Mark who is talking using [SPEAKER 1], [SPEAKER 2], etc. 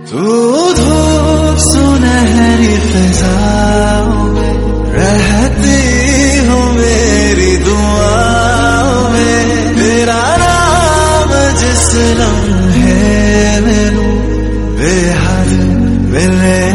[SPEAKER 1] तू धूप सुनहरी फिजाओं में रहती हो मेरी दुआओं में। तेरा नाम जिस लम्हे मैनू बेहद मिले